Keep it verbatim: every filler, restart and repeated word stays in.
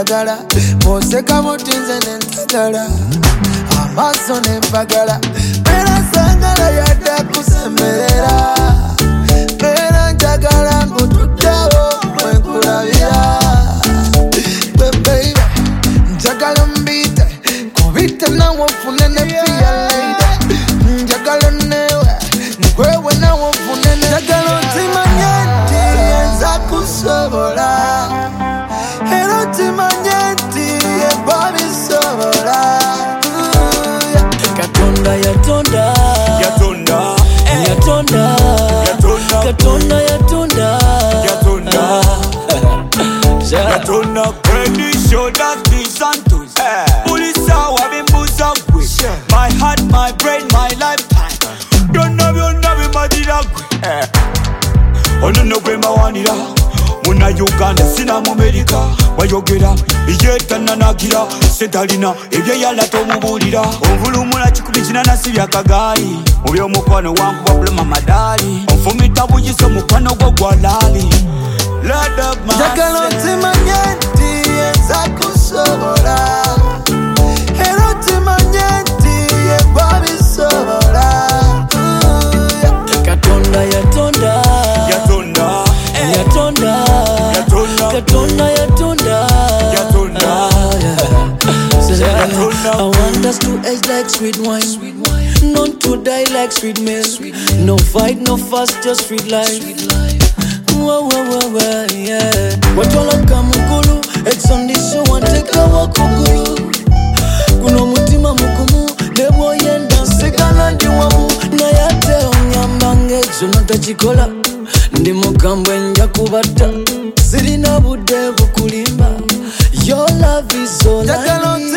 nembagala Moseka mutinze nentagala Amaso nembagala Mera sangala yadda kusemerera Mera njagala ngututawo mwenkulabira Baby, njagala mbite Kubite na wafune ne pia lady Njagala newe Nkwewe na wafune ne Njagala ntima nyeti Enza kusobola Hero ntima nyeti Eba bisobola Katonda yatonda Yatonda Yatonda Yatonda Katonda yatonda Yatonda Yatonda Kwendi shoulders these and toes Pulisa wabimbuza gwe My heart, my brain, my lifetime Byonna byonna bimadira gwe Ono no gwe mawanira Muna Uganda sina mu America Wayogera yetananagira Setalina ebye yala tomubulira Onvulumula kikumi kinanasi bya kagaali Mu by'omukwano wangu wabuluma madali Onfumita buyiso mukwano gwo gwalali Lord of my Njagala ntima nyeti Enza kusobola Hero ntima nyeti Eba bisobola Katonda yatonda Yatonda Yatonda Yatonda Katonda yatonda Yatonda I want us to age like sweet wine Not to die like sweet milk No fight, no fuss, just sweet life Wah, wah, wah, wah, yeah Watola kamukulu It's on this show and take a walk kugulu Kuno mutima mukumu Debo yenda Sekana diwamu Na yate onyambange Zonata chikola Ndi mukambwe nja kubata Sirina bude bukulimba Your love is all I need